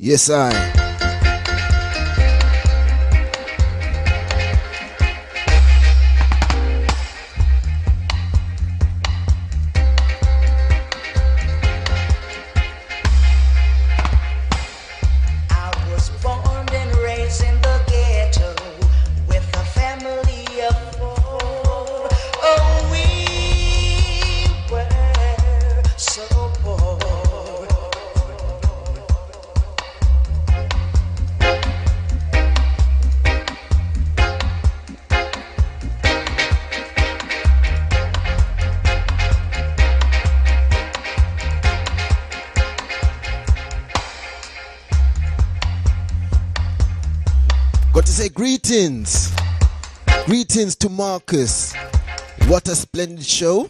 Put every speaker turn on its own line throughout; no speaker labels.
Yes, I. Greetings. Greetings to Marcus. What a splendid show.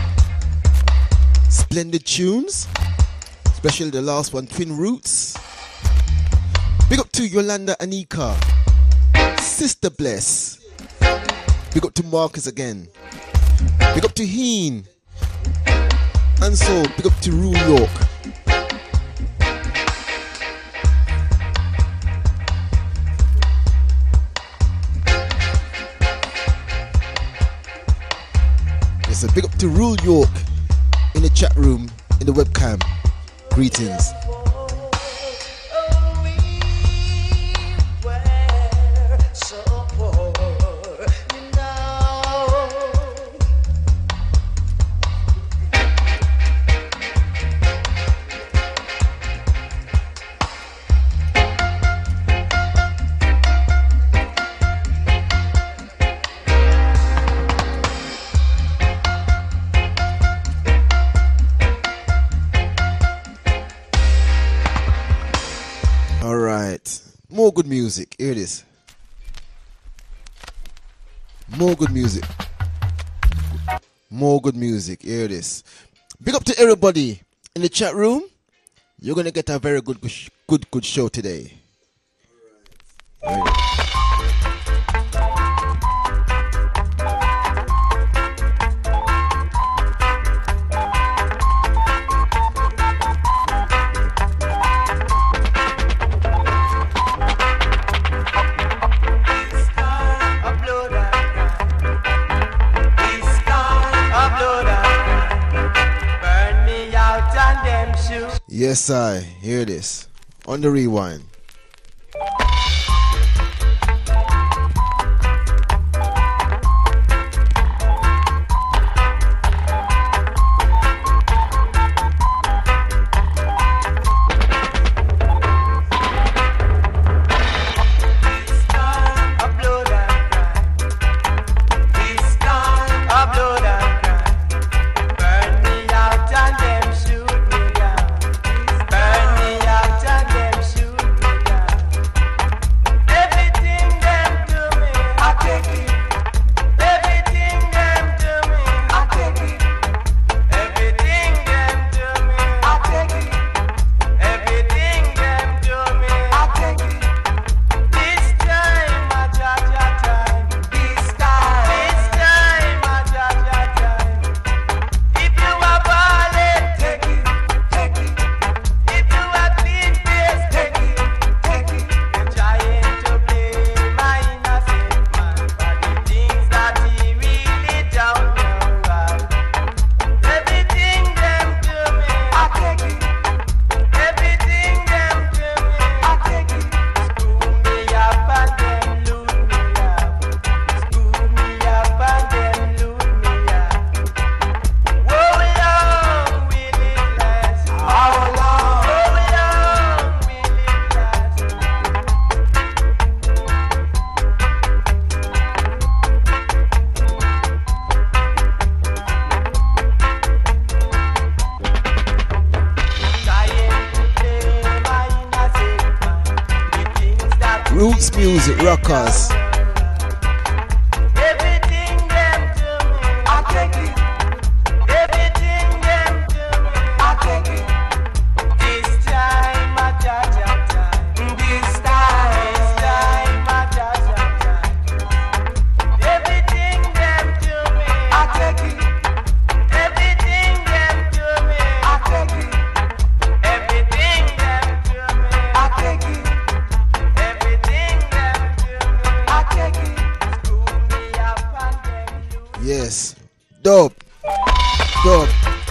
Splendid tunes. Especially the last one, Twin Roots. Big up to Yolanda Anika. Sister Bless. Big up to Marcus again. Big up to Heen. And so, big up to Rue York. So big up to Rule York in the chat room, in the webcam. Greetings. More good music. Here it is. More good music. More good music. Here it is. Big up to everybody in the chat room. You're gonna get a very good show today. All right. Yes, I hear this on the rewind. Roots music, rockers.
I
Yes. Dope. Dope.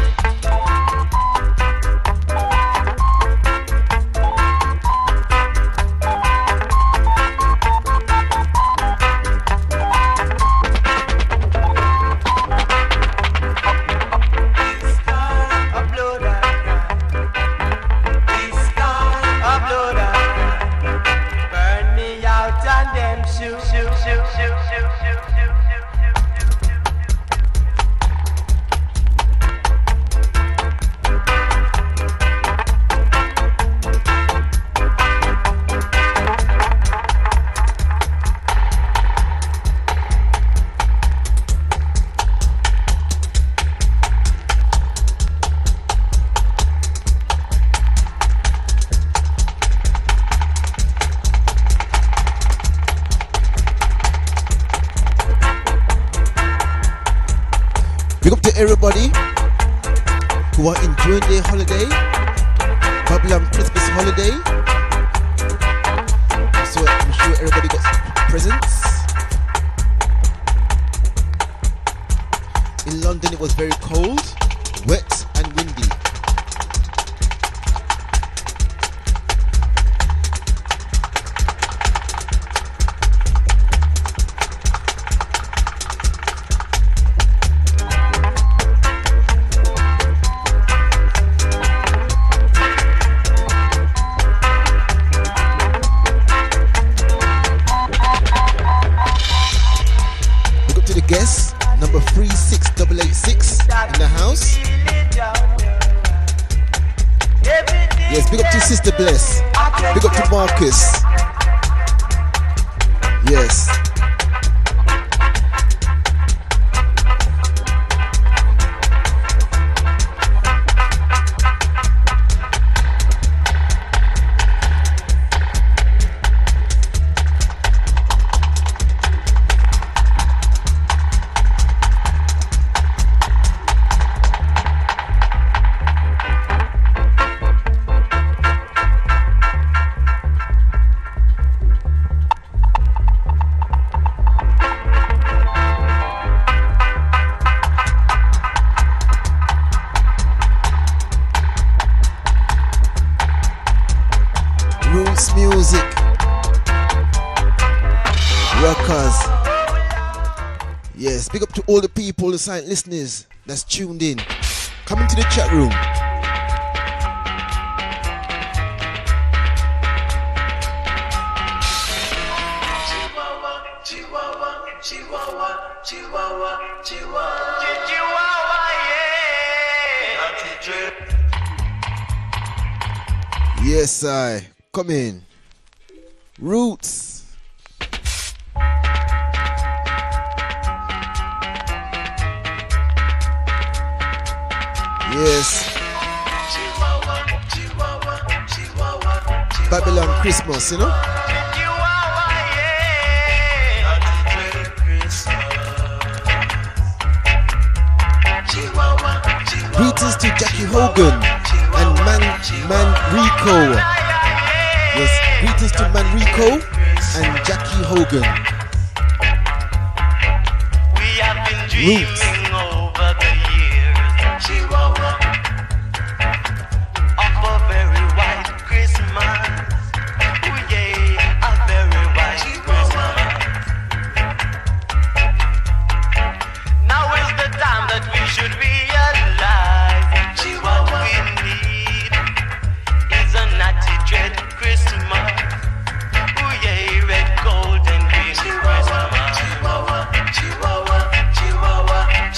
Big up to everybody who are enjoying their holiday, Babylon Christmas holiday. So I'm sure everybody got presents. In London it was very cold, wet and windy. Guest number 36886 in the house. Yes, big up to Sister Bless. Big up to Marcus. Yes. Music rockers. Yes, big up to all the people, the silent listeners that's tuned in. Come into the chat room. Yes, I come in. Roots. Yes. Babylon Christmas, you know? Greetings to Jackie Hogan and Man Rico. Yes, greetings to Man Rico and Jackie Hogan.
We have been dreaming over the years, Chihuahua, of a very white Christmas. Oh yeah, a very white Christmas. Now is the time that we should realize what we need is a natty dread Christmas. Oh yeah, red, gold and green Christmas. Chihuahua, Chihuahua, Chihuahua.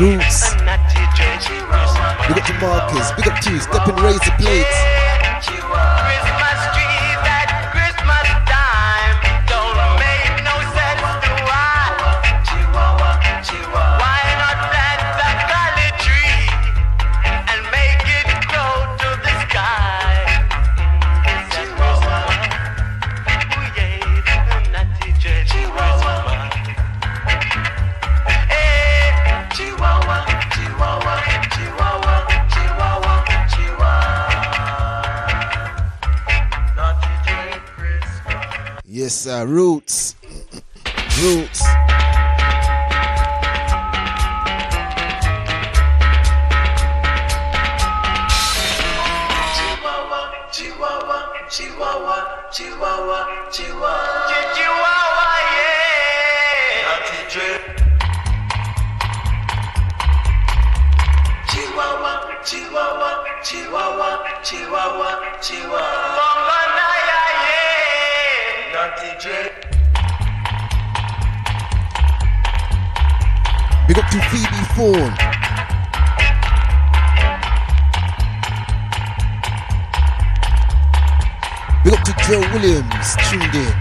Roots.
a natty dread Christmas.
Big up to Marcus. Big up to you. Step and raise the plates.
Christmas trees at Christmas time don't make no sense to why. Why not plant a holly tree and make it grow to the sky? It's a Christmas. Ooh, yeah, a natty dread Christmas. Hey, Chihuahua, Chihuahua, Chihuahua, Chihuahua, Chihuahua. Natty dread Christmas.
Yes, Roots. Roots.
Chihuahua, Chihuahua, Chihuahua, Chihuahua, Chihuahua, Chihuahua, yeah. Natty dread. Chihuahua, Chihuahua, Chihuahua, Chihuahua, Chihuahua. Bongonaya, yeah. Natty dread.
Big up to Phoebe Fawn. Big up to Joe Williams, tuned in.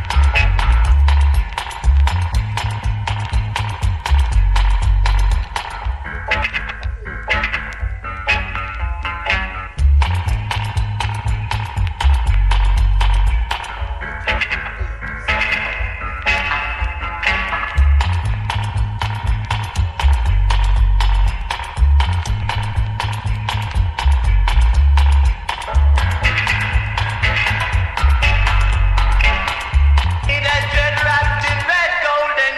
In a dread wrapped in red, gold, and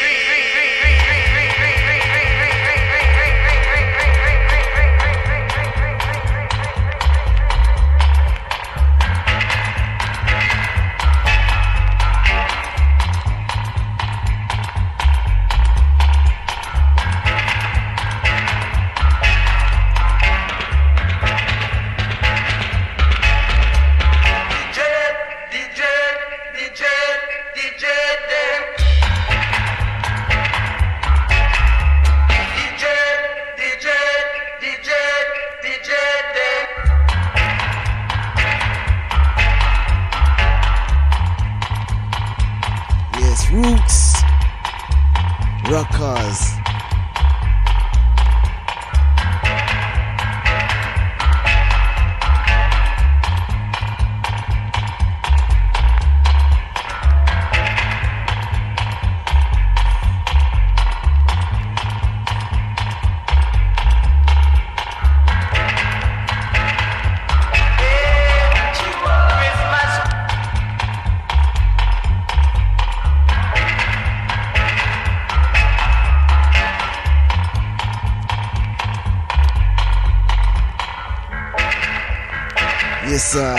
Yes, Roots. Rockers.
Christmas.
Yes, sir.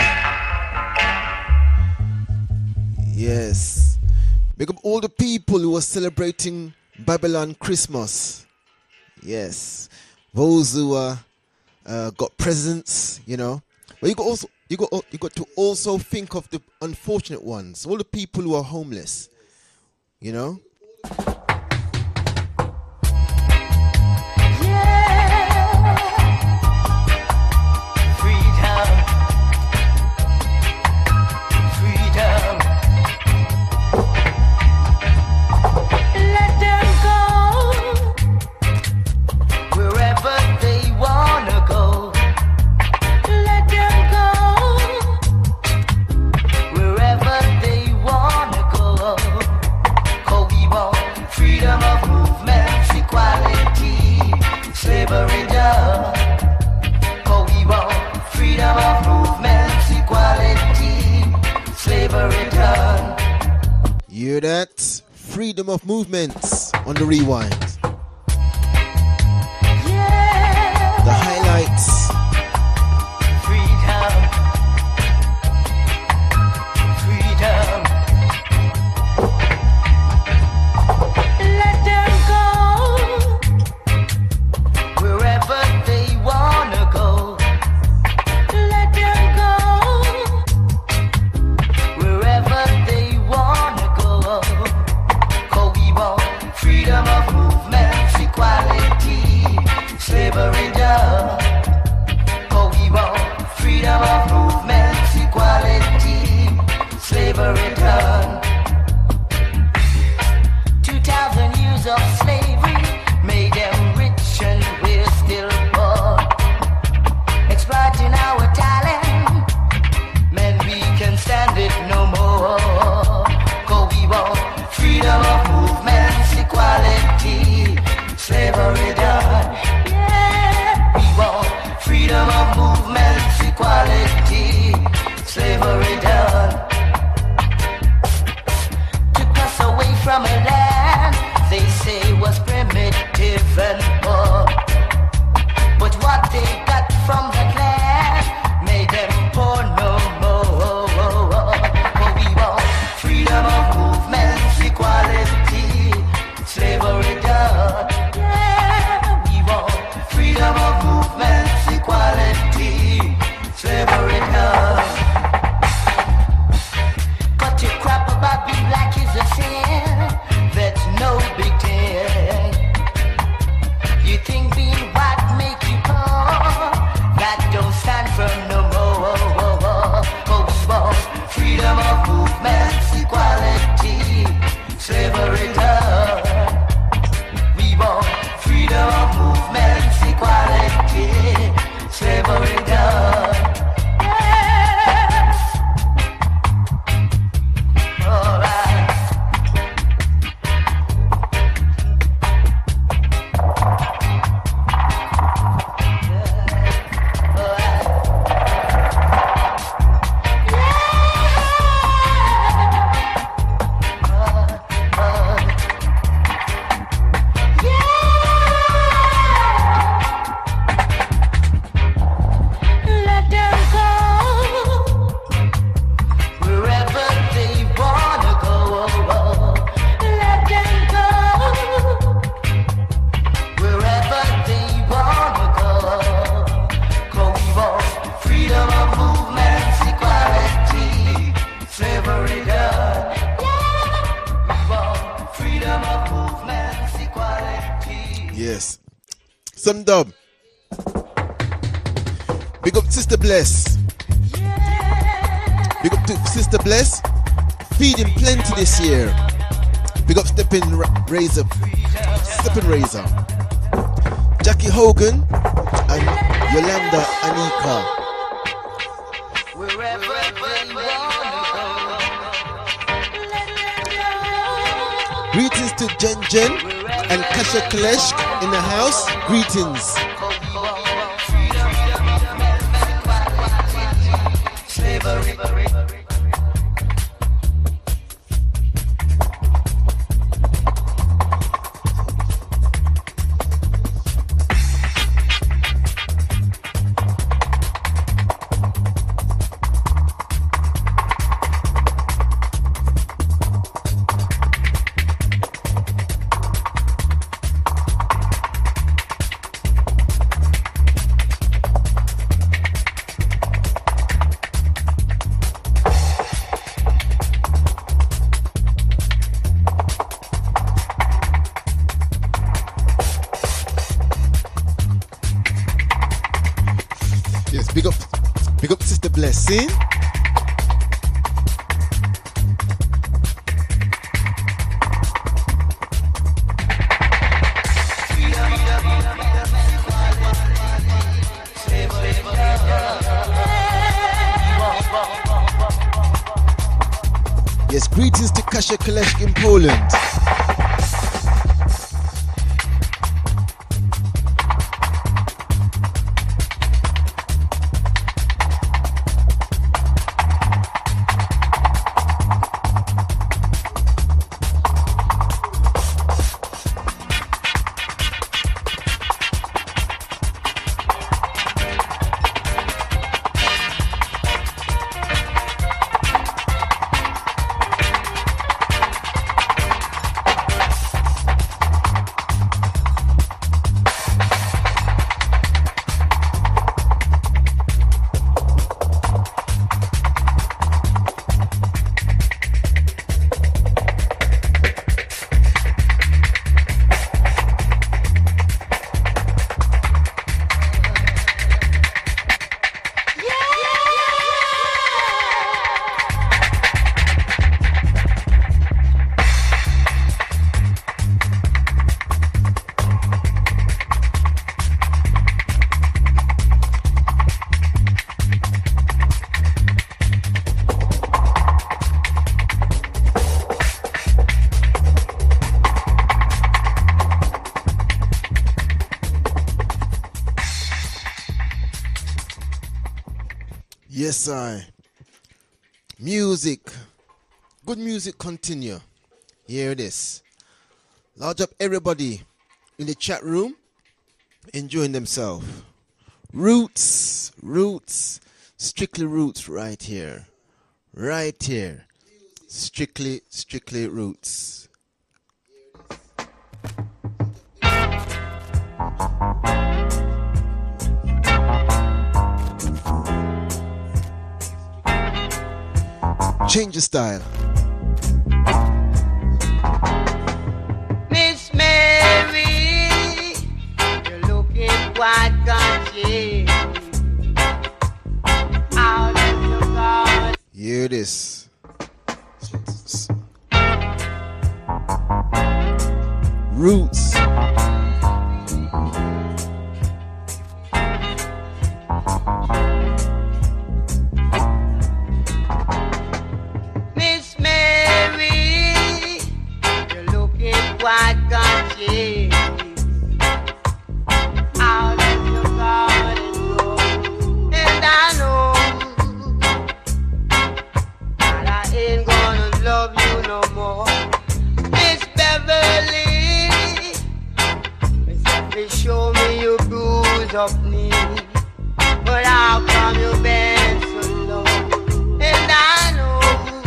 Yes. Big up all the people who are celebrating Babylon Christmas. Yes. Those who got presents, you know. But you got to also think of the unfortunate ones, all the people who are homeless, you know. You hear that? Freedom of movements on the rewind. The highlights.
Let them go wherever they wanna go. Let them go wherever they wanna go. 'Cause we want freedom of movement, equality, of slavery made them rich and we're still poor. Exploiting our talent, man, we can stand it no more. Cause we want freedom of movements, equality, slavery done. Yeah, we want freedom of movements, equality, slavery done. Took us away from a land they say was primitive and poor. But what they got from that land made them poor no more. But we want freedom of movements, equality, slavery done. Yeah, we want freedom of movements, equality, slavery done. Cut your crap about being black is a sin. That's no big deal. You think being white make you poor? That don't stand for no more. Cause we want freedom of movements, equality, slavery done. We want freedom of movements, equality, slavery done. Yeah. All right. Let them go wherever they wanna go. Let them go wherever they wanna go. 'Cause we want freedom of movements, equality, slavery done. Yeah, we want freedom of movements, equality.
Yes. Some dub. Big up Sister Bless. Big up to Sister Bless. Feeding plenty this year. Big up Stepping Razor. Jackie Hogan and Yolanda Anika.
Wherever they wanna go.
Greetings to Jen and Kasha Kalesh in the house. Greetings. Yes, big up Sister Blessing. Yes, greetings to Kasia Kalesh in Poland. Yes, I. Music. Good music continue. Here it is. Large up everybody in the chat room enjoying themselves. Roots, roots, strictly roots right here. Right here. Strictly, strictly roots. Change your style.
Miss Mary, you're looking quite confused. Out of your garden.
Here it is. Roots.
Miss Mary, you're looking quite confused. Out of your garden door. And I know that I ain't gonna love you no more. Miss Beverly, Miss Beverly, show me your bruised up knee. But how come you bend so low? And I know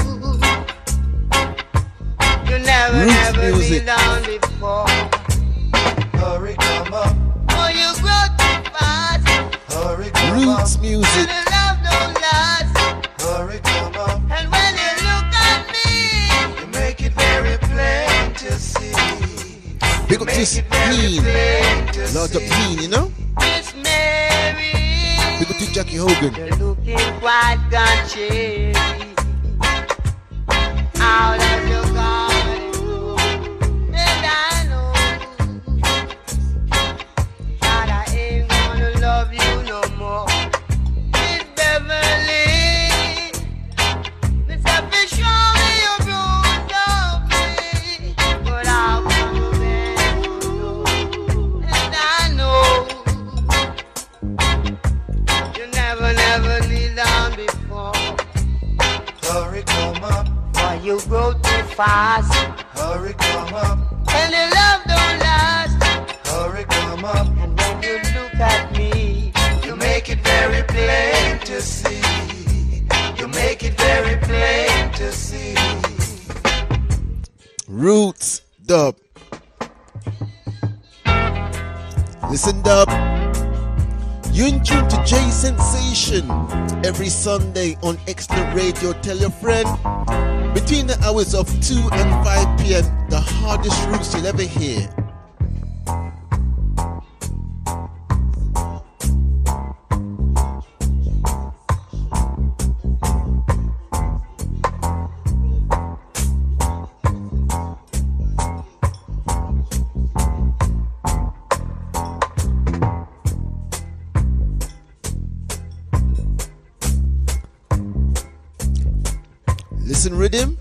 you never,
Roots
never
music.
been down before.
Hurry, come up.
Oh, you grow too fast.
Hurry, come
Roots
up.
music.
And the love don't last.
Hurry, come up.
And when you look at me,
You make it very plain to see.
Big up
Make
this
it very
Peen.
plain to
Large up
see.
Peen, you know?
Miss Mary,
Big up to Jackie Hogan.
you're looking quite country. Out of your garden, and I know that I ain't gonna love you no more. Miss Beverly, Miss Happy, show me your bruise of me. But how come you bend so low? And I know you never, never kneel down before.
Hurry, come up.
But you grow too fast,
Hurry, come up.
and the love don't last.
Hurry, come up.
And when you look at me,
You make it very plain to see. You make it very plain to see.
Roots dub. Listen, dub. You in tune to J Sensation every Sunday on Excellent Radio. Tell your friend. Between the hours of 2 and 5 p.m., the hardest roots you'll ever hear. Listen, rhythm.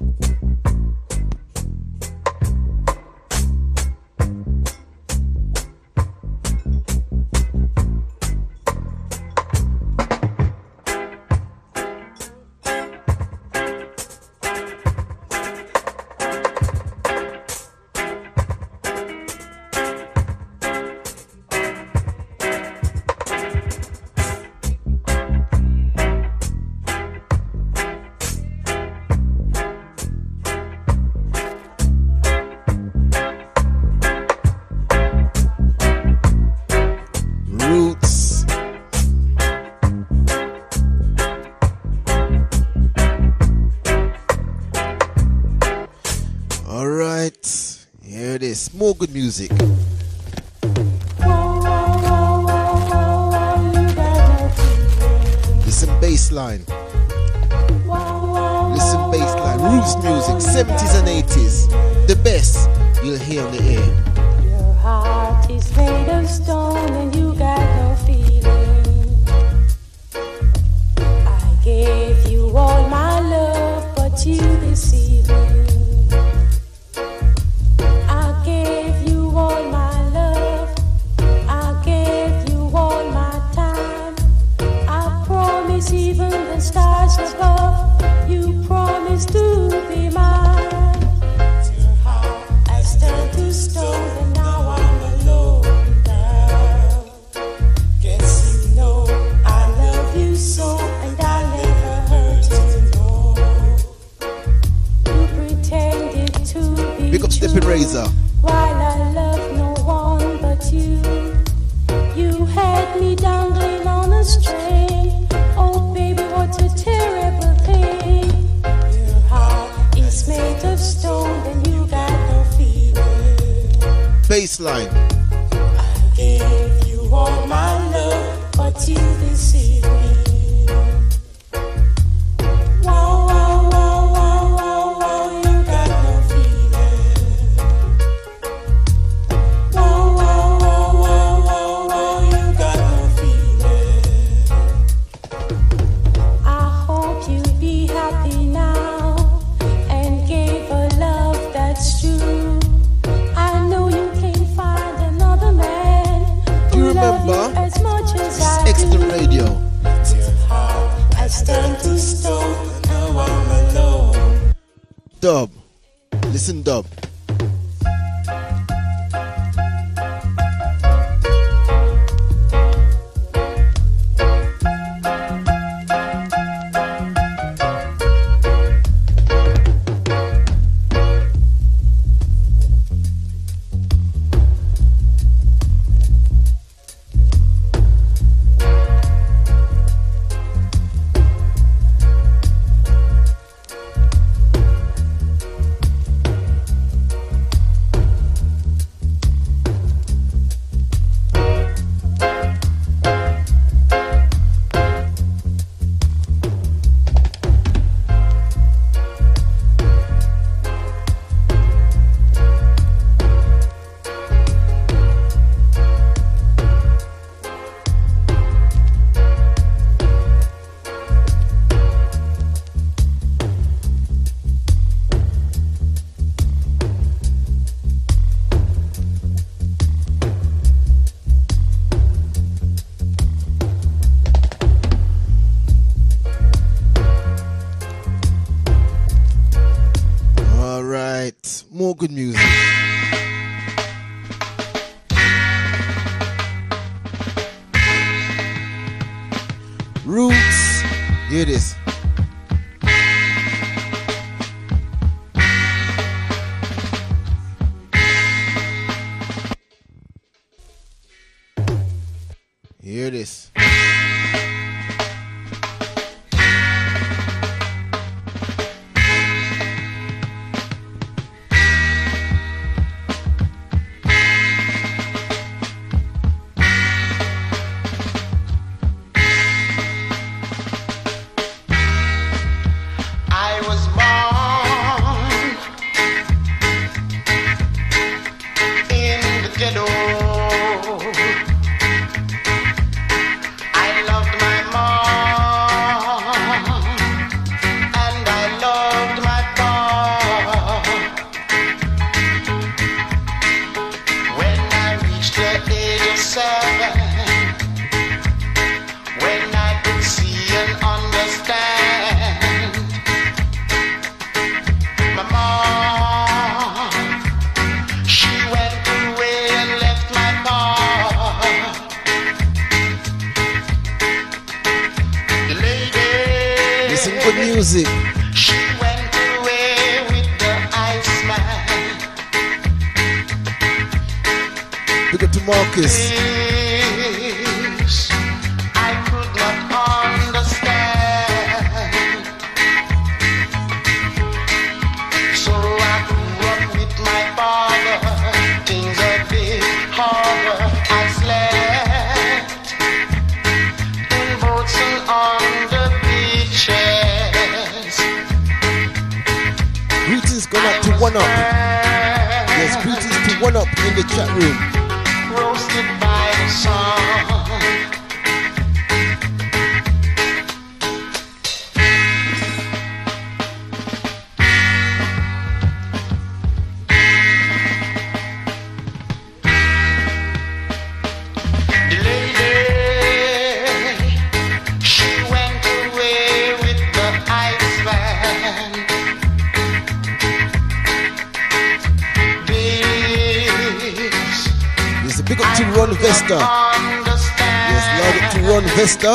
Roots. All right, here it is. More good music. Listen bassline. Listen bassline. Roots music, 70s and 80s. The best you'll hear on the air.
Your heart is made of stone and you got no feeling. I gave you all my love, but you deceived me. I gave you all my love. I gave you all my time. I promise even the
bass line.
I gave you all my love, but you deceived me. Wow, wow, wow, wow, wow, wow, you got no feeling. Wow, wow, wow, wow, wow, wow, you got no feeling. I hope you be happy now and give a love that's true. I know you can't find another man who loves you as much as I do.
Extra radio.
Your heart has turned to stone, now I'm alone.
Dub. Listen, dub. More good music. Roots. Here it is. Here it is. Music.
She went away with the Iceman.
Look up to Marcus.
This I could not understand. So I grew up with my father. Things a bit harder. I slept in boats and on the beaches.
Gone up to One Up. Yes, greetings to One Up in the chat room.
Roasted by the sun. The lady, she went away with the Iceman.
Big up to Ron Vesta. Yes, loud up to Ron Vesta.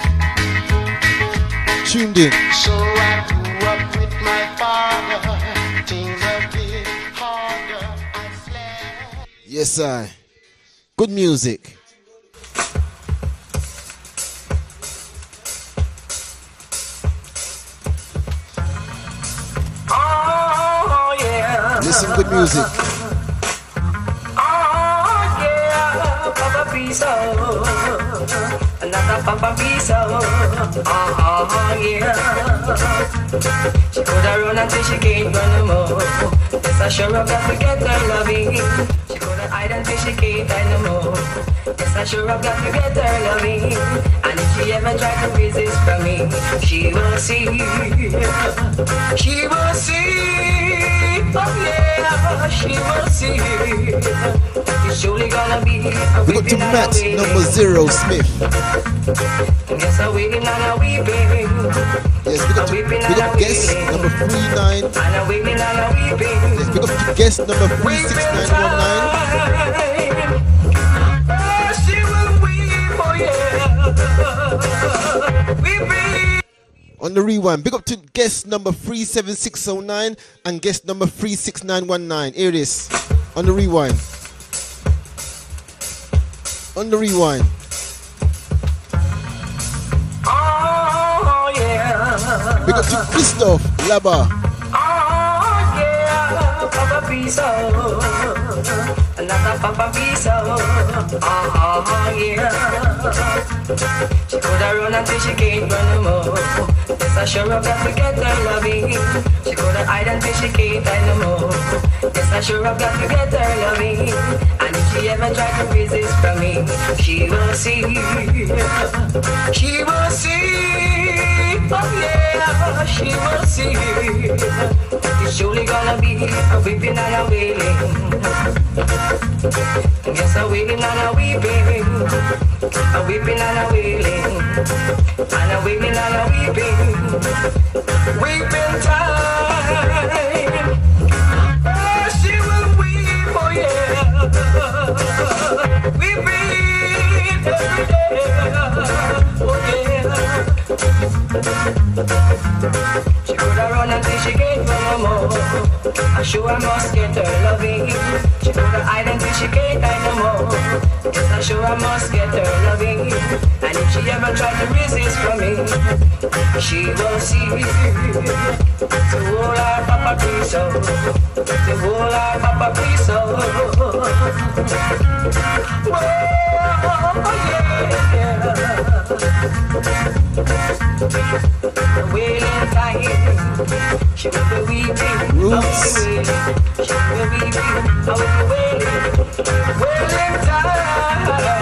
Tuned in.
So I grew up with my father. Things a bit harder. I slept.
Yes, I. Good music.
Oh yeah.
Listen, good music.
Oh
Piso, another Papa Piso. Yeah. She coulda run until she can't run no more. Yes, I sure have got to get her loving. She coulda hide until she can't hide no more. Yes, I sure have got to get her loving. And if she ever try to resist from me, she will see. She will see. Oh yeah, she will see. It's surely gonna be a
We got to Matt number 0 Smith.
Yes, I'm waiting and I'm weeping.
Yes, we got guest number 39.
And I'm waiting and I'm weeping.
Yes, we got to guest number 36919.
She will weep, oh yeah. Weeping.
On the rewind, big up to guest number 37609 and guest number 36919. Here it is. On the rewind. On the rewind.
Oh yeah.
Big up to Christoph Laba.
Oh yeah. Papa Piso. Another Papa Piso. Oh yeah. She coulda run until she can't run no more. Yes, I sure have got to get her loving. She coulda hide until she can't hide no more. Yes, I sure have got to get her loving. And if she ever try to resist from me, she will see. She will see. Oh yeah, she will see. It's surely gonna be a weeping and a wailing. Yes, a wailing and a weeping. A weeping and a wailing. And a wailing and a weeping. Weeping time. Oh, she will weep, oh yeah. We weep every day, oh yeah. She coulda run until she can't run no more. I'm sure I must get her loving. She coulda hide until she can't hide no more. Yes, I'm sure I must get her loving. And if she ever try to resist from me, she will see. So hold our Papa Piso. So hold our Papa Piso. Oh yeah. The wailing time. She will be weeping.
Roots.
She will be weeping. I will be wailing. Wailing time.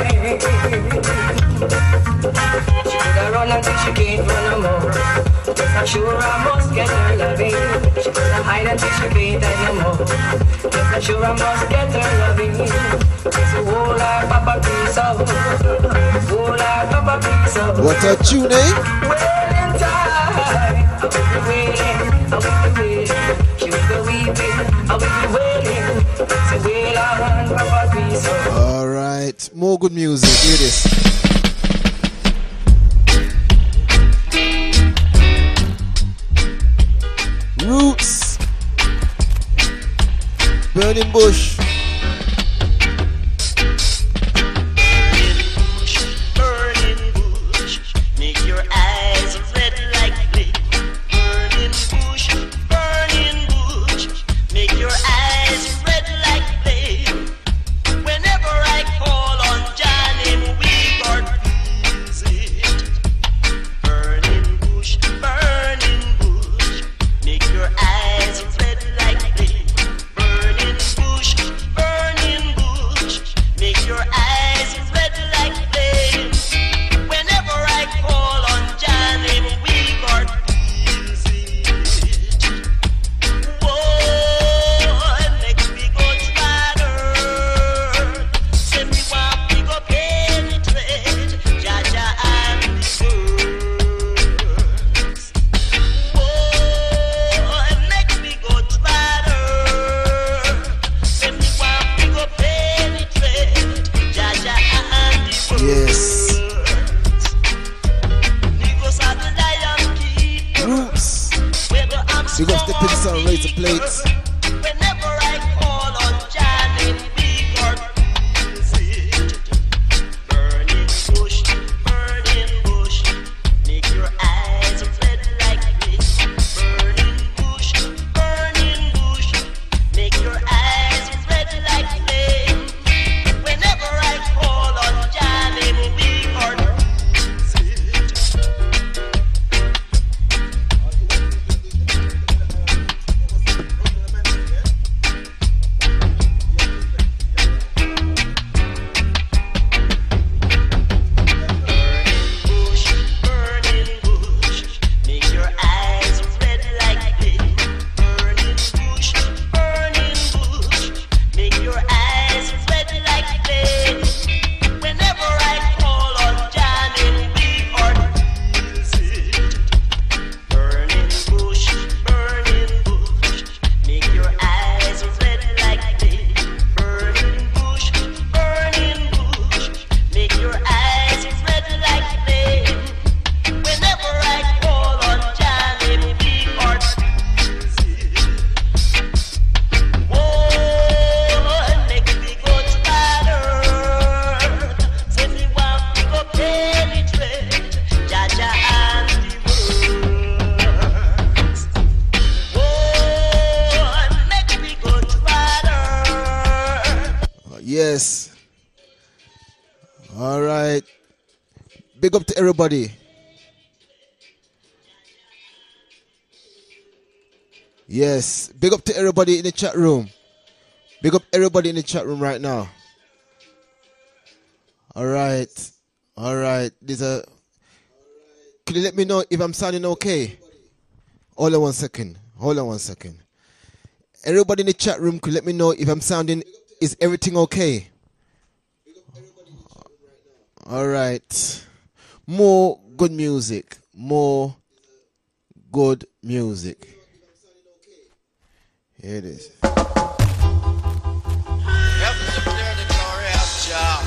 She coulda run until she can't run no more. Yes, I'm sure I must get her loving. She coulda hide until she can't hide no more. Yes, I'm sure I must get her loving. So hold our Papa Piso. Hold our Papa Piso.
What a tune, eh?
Wailing time. I will be wailing. I will be wailing. She will be weeping. I will be wailing. So wail on Papa Piso.
Alright, more good music. Here it is. Roots. Burning Bush.
Burning bush, make your eyes red like flame. Burning bush, make your eyes red like flame. Whenever I call on Johnny, we got music. Burning bush, make your eyes red like flame. Burning bush, make your eyes red like flame. Whenever I call on Johnny, we got music. Whoa, it makes me go tighter. Say me want me go penetrate Jaja and the words. Whoa, it makes me go tighter. Say me want me go penetrate Jaja and the words.
Yes.
Negroes are the lion keeper.
Roots.
Whether I'm
We got
strong
Stepping
or
Sun, Razor
weaker,
Plates.
whenever I call on Johnny, we got music. Burning bush, make your eyes red like flame. Burning bush, make your eyes red like flame. Whenever I call on Johnny.
All right. Big up to everybody. Yes. Big up to everybody in the chat room. Big up everybody in the chat room right now. All right. All right. Could you let me know if I'm sounding okay? Hold on 1 second. Hold on 1 second. Everybody in the chat room, could you let me know if I'm sounding, is everything okay? All right. More good music. More good music. Here it is.
Help to declare the glory of Jah,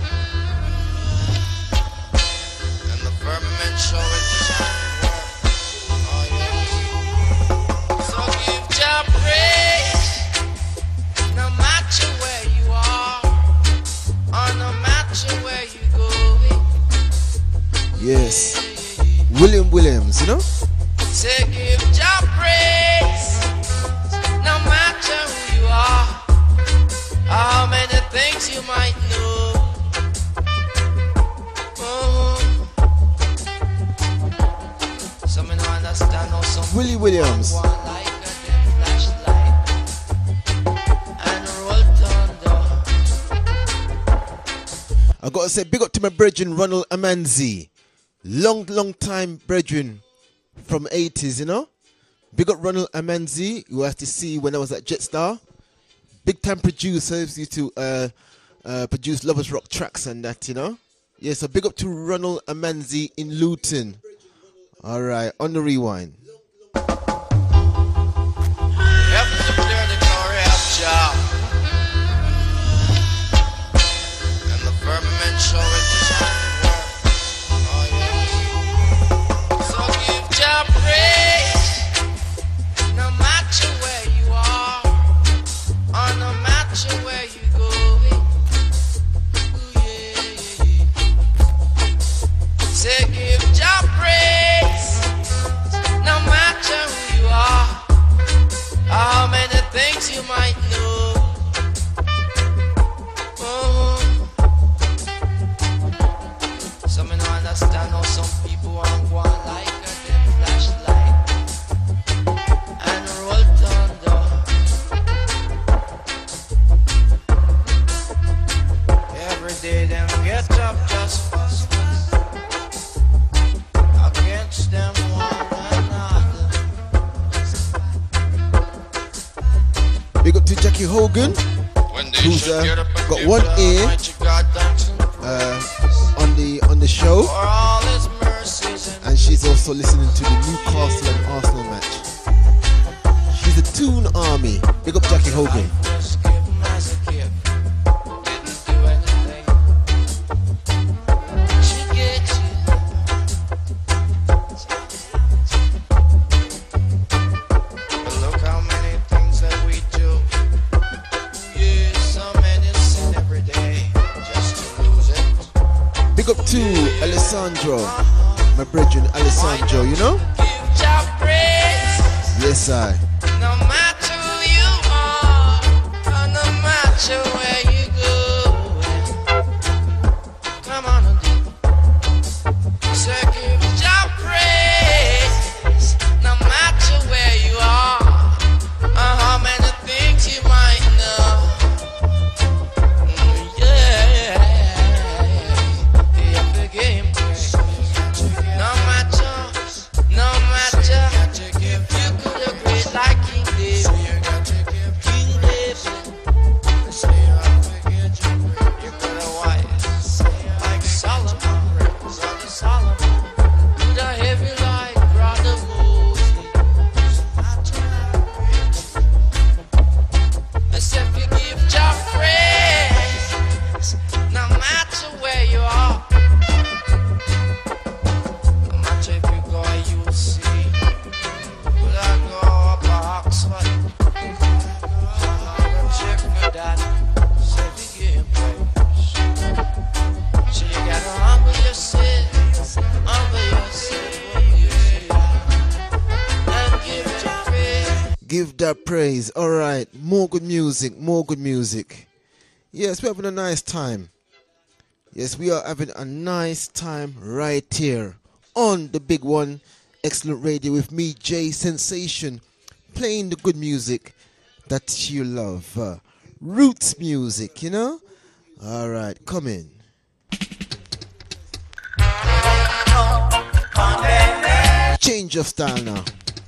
and the firmament show it His handiwork. Oh yes. So give Jah praise, no matter where you are, or no matter where you go.
Yes. William Williams, you know?
Say give Jah praise, no matter who you are, how many things you might know. Some don't understand how some
Willie Williams.
people want like a them flashlight and roll thunder.
I gotta say, big up to my brethren, Ronald Amanzi. Long time brethren from 80s, you know? Big up Ronald Amanzi, who I had to see when I was at Jetstar. Big time producers, used to produce Lovers Rock tracks and that, you know? Yeah, so big up to Ronald Amanzi in Luton. All right, on the rewind.
Help to declare the glory of Jah, and the firmament show it His handiwork. Oh yes. So give Jah praise, no matter where you are, or no matter where you go. Ooh, yeah, yeah. Say give Jah praise, no matter who you are, how many things you might know. Some don't understand how some people want one like a them flashlight and roll thunder. Every day them get up just fuss against them one another.
Big up to Jackie Hogan, who's got one ear on the show,
For all His mercies and
and she's also listening to the Newcastle and Arsenal match. She's a Toon Army. Big up Jackie Hogan.
just give 'em as a gift. Didn't do anything. She gets you. But look how many things that we do. Yeah, so many sin every day just to lose it.
Big up to Alessandro, my brethren Alessandro, you know?
Give Jah praise,
Yes, I.
no matter who you are, or no matter where you go. Come on, say give Jah praise, no matter where you are, or how many things you might know. Yeah, you forgive him. No matter, you could agree like King David. King David. You could have wife like Solomon. With a heavy like brother Moses. I said forgive Jah praise, no matter where you are. No matter if you go UC, could I go up a Oxford? Check for that. Say forgive praise. So you gotta humble yourself, and give Jah praise.
Give that praise. All right. More good music. More good music. Yes, we're having a nice time. Yes, we are having a nice time right here on the big one, Excellent Radio, with me, Jay Sensation, playing the good music that you love. Roots music, you know? All right, come in. Change of style now.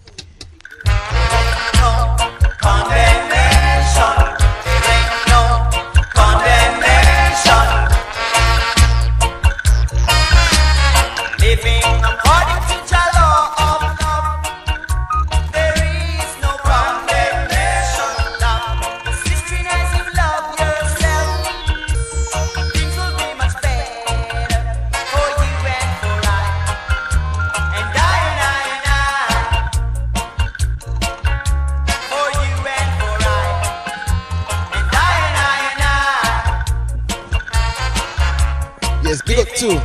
Living according to the law of love, there is no condemnation. Love the system as you love yourself. Things will be much better for you and for I, and I, for you and for I, and I.
Yes, big up to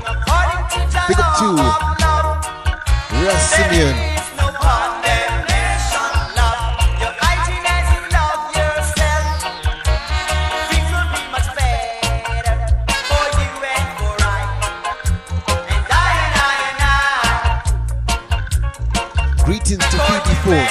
Russ Simeon.
No condemnation, love your hygiene as you love yourself. Things will be much better for you and for I, and I.
Greetings to PD4.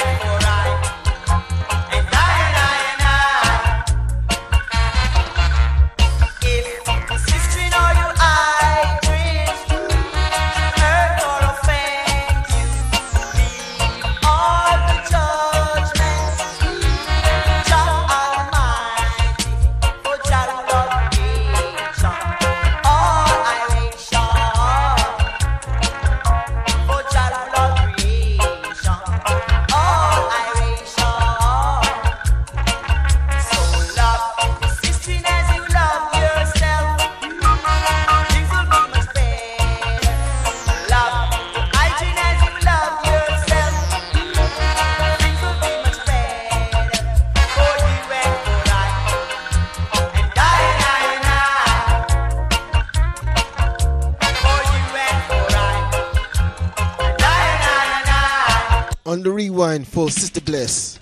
On the rewind for Sister Bless.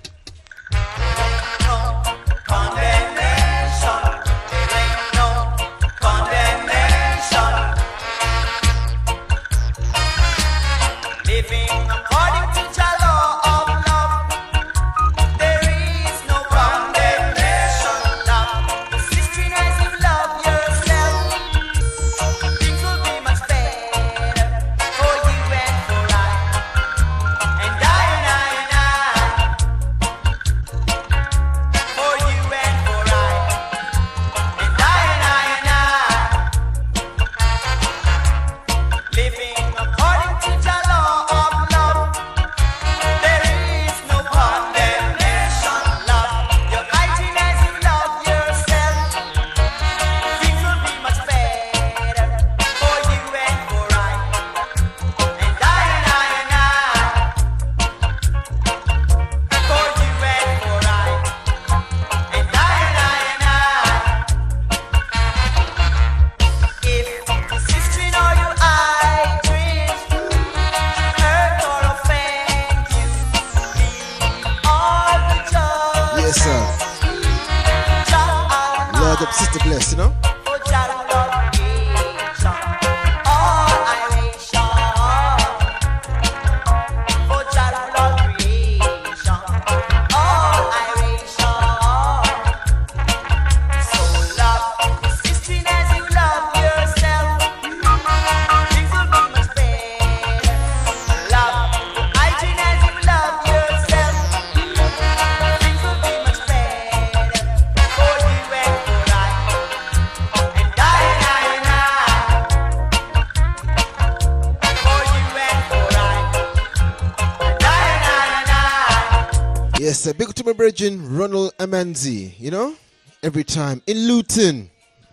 Yes, big to my brethren, Ronald Amanzi, you know, every time in Luton.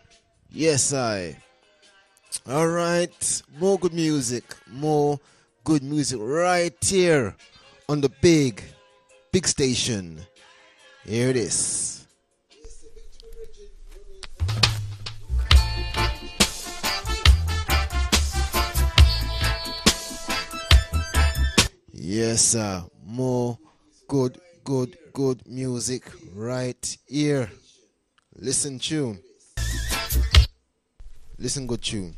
Yes, all right, more good music right here on the big station. Here it is. Yes, more good music right here. Listen tune. Listen, good tune.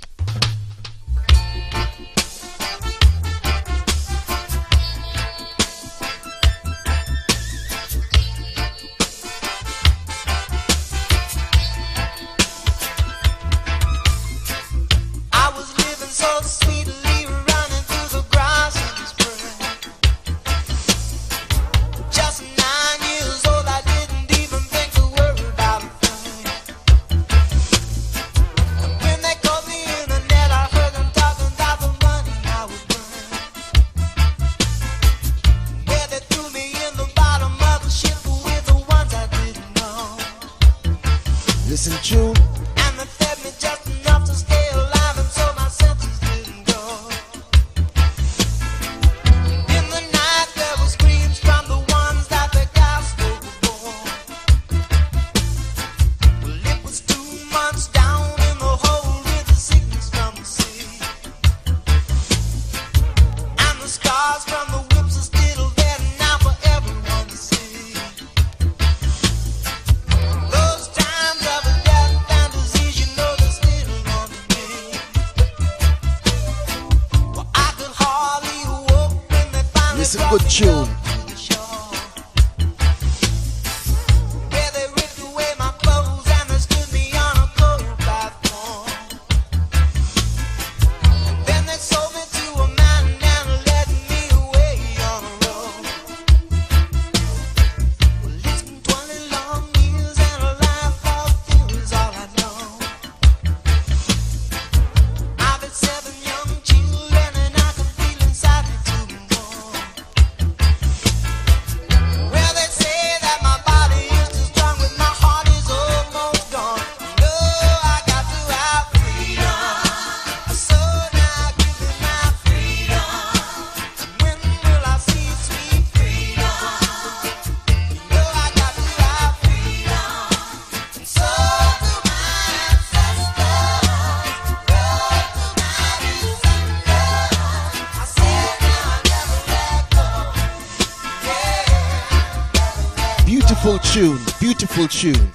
Beautiful tune.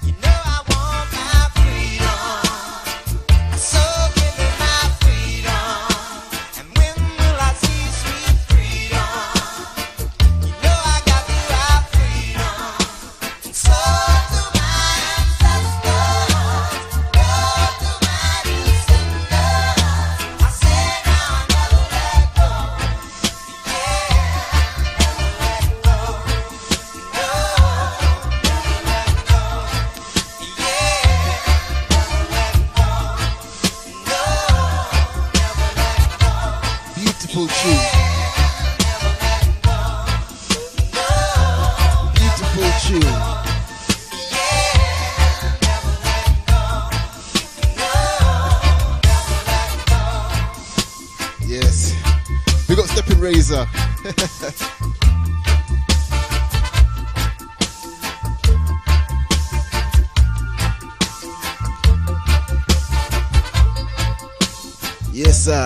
Yes, sir.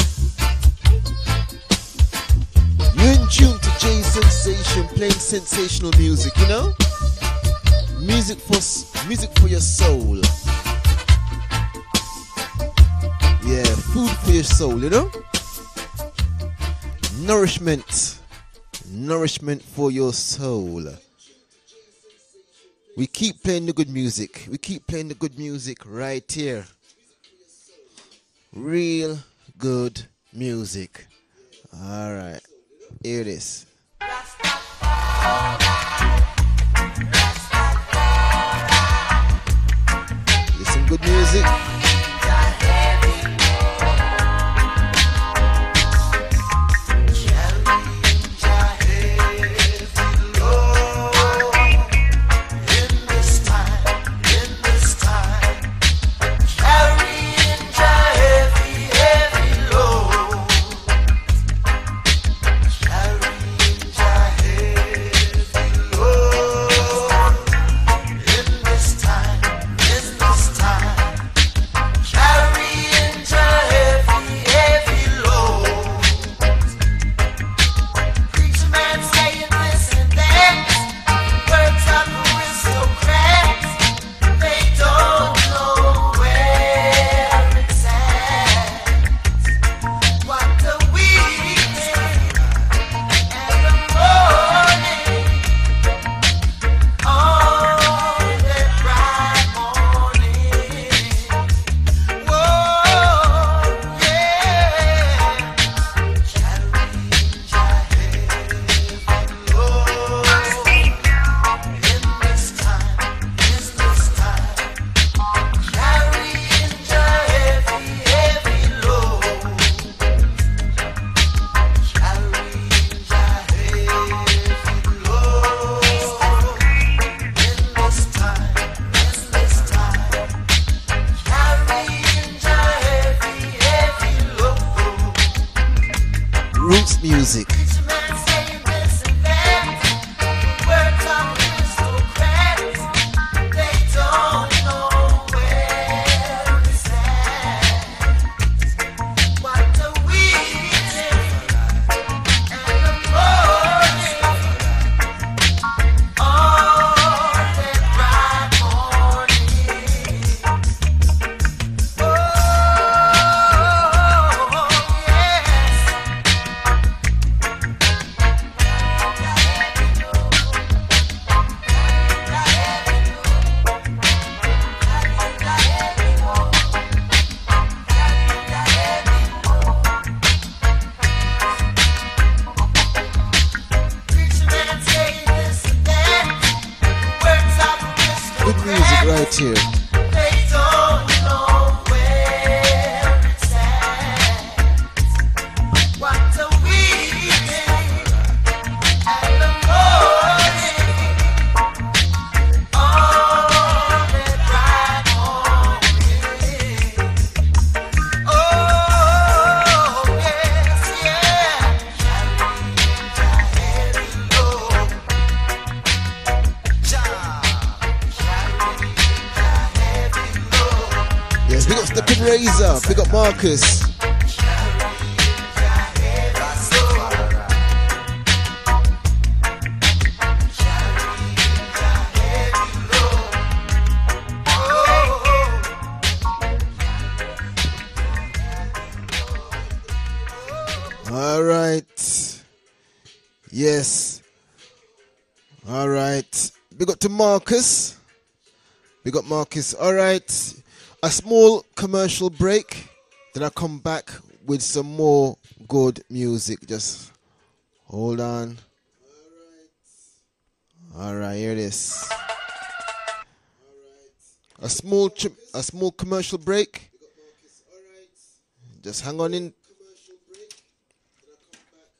You're in tune to Jay Sensation, playing sensational music, you know? Music for your soul. Yeah, food for your soul, you know? Nourishment for your soul. We keep playing the good music. We keep playing the good music right here. Real good music. All right, here it is. Listen, good music. music. Right here. Big up Stepping Razor, big up Marcus. All right. Yes. All right. Big up to Marcus. Big up Marcus. All right. A small commercial break, then I come back with some more good music. Just hold on. All right, here it is. A small commercial break. Just hang on in